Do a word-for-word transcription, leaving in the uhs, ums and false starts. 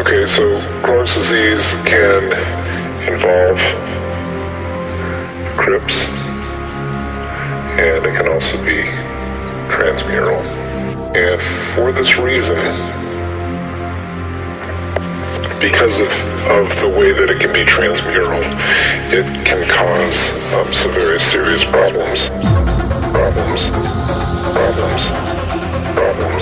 Okay, so Crohn's disease can involve crypts, and it can also be transmural. And for this reason, because of, of the way that it can be transmural, it can cause um, some very serious problems. Problems. Problems. Problems.